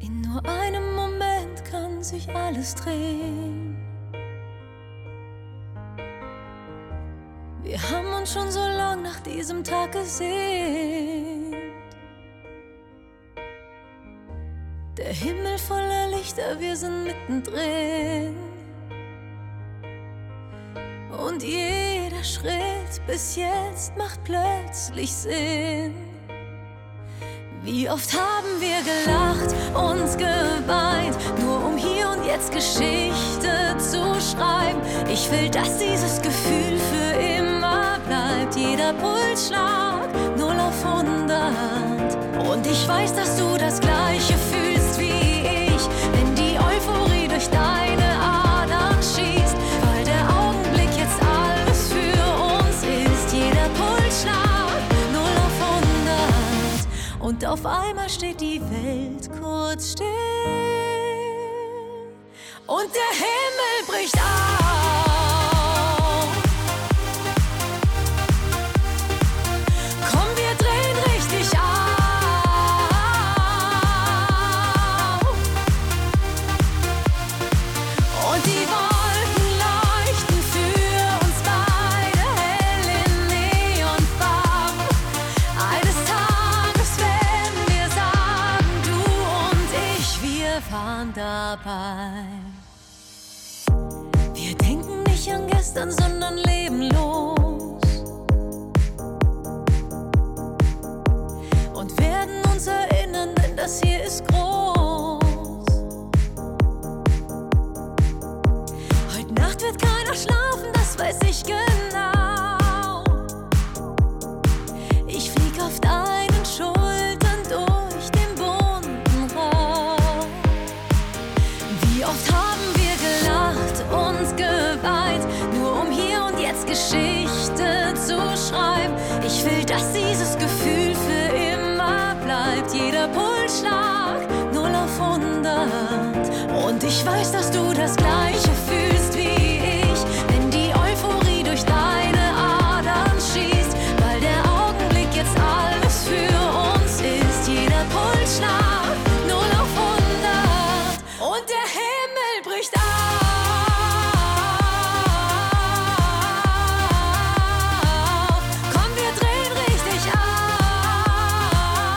In nur einem Moment kann sich alles drehen. Wir haben uns schon so lang nach diesem Tag gesehnt. Der Himmel voller Lichter, wir sind mittendrin. Und jeder Schritt bis jetzt macht plötzlich Sinn. Wie oft haben wir gelacht, uns geweint, nur um hier und jetzt Geschichte zu schreiben. Ich will, dass dieses Gefühl für immer bleibt. Jeder Pulsschlag 0 auf 100. Und ich weiß, dass du das Gleiche fühlst wie ich, wenn die Euphorie durch deine Adern schießt, weil der Augenblick jetzt alles für uns ist. Jeder Pulsschlag 0 auf 100. Und auf einmal steht die Welt kurz still. Und der Himmel bricht auf. Komm, wir drehen richtig auf. Und die Wolken leuchten für uns beide hell in Neonfarben. Eines Tages werden wir sagen, du und ich, wir waren dabei. Wir denken nicht an gestern, sondern leben los und werden uns erinnern, denn das hier ist groß. Heute Nacht wird keiner schlafen, das weiß ich genau. Ich flieg auf deinen Schultern durch den bunten Raum. Wie oft haben wir gelacht, uns geweint, nur um hier und jetzt Geschichte zu schreiben. Ich will, dass dieses Gefühl für immer bleibt. Jeder Pulsschlag 0 auf 100. Und ich weiß, dass du das Gleiche fühlst wie ich, wenn die Euphorie durch deine Adern schießt, weil der Augenblick jetzt alles für uns ist. Jeder Pulsschlag 0 auf 100. Und der Himmel bricht auf. Komm, wir drehen richtig auf.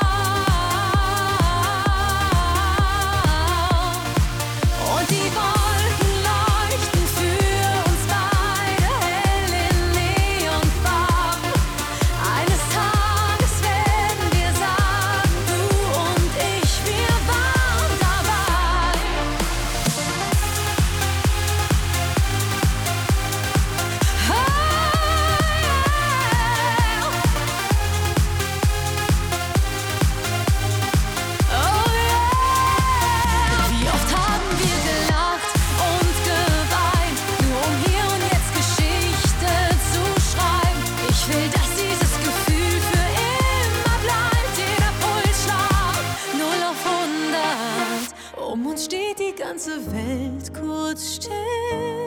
Und die Wolken leuchten für uns beide hell in Neonfarben. Eines Tages werden wir sagen, du und ich, wir waren dabei. Wie oft haben wir gelacht und geweint, nur um hier und jetzt Geschichte zu schreiben. Ich will, dass dieses Gefühl für immer bleibt. Jeder Pulsschlag 0 auf 100. Um uns steht die ganze Welt kurz still.